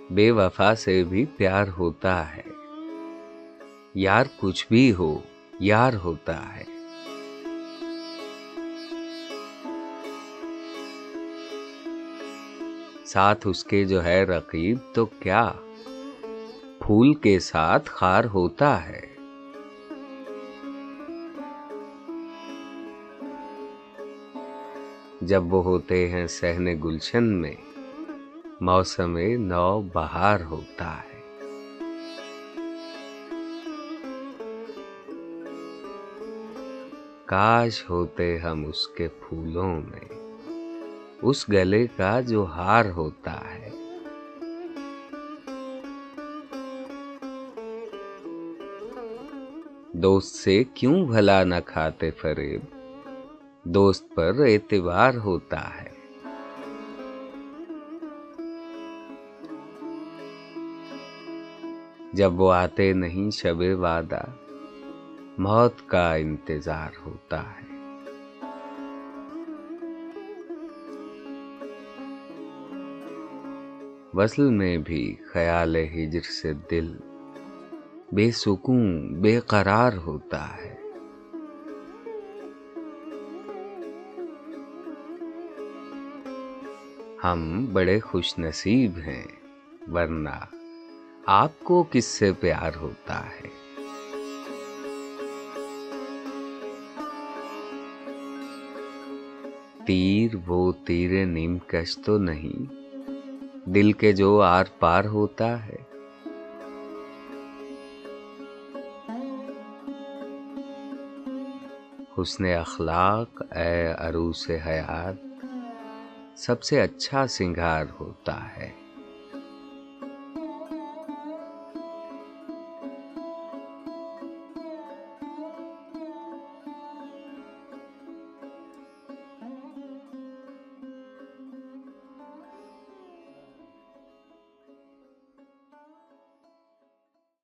बेवफा से भी प्यार होता है। यार कुछ भी हो, यार होता है। साथ उसके जो है रकीब तो क्या, फूल के साथ खार होता है। जब वो होते हैं सहने गुलशन में, मौसमे नौ बहार होता है। काश होते हम उसके फूलों में, उस गले का जो हार होता है। दोस्त से क्यों भला न खाते फरेब, दोस्त पर एतबार होता है। जब वो आते नहीं शबे वादा, मौत का इंतजार होता है। वस्ल में भी ख्याल हिज्र से दिल बेसुकून बेकरार होता है। हम बड़े खुशनसीब हैं, वरना आपको किससे प्यार होता है। तीर वो तीरे नीमकश तो नहीं, दिल के जो आर पार होता है। हुस्ने अखलाक ए अरूस हयात सबसे अच्छा सिंगार होता है।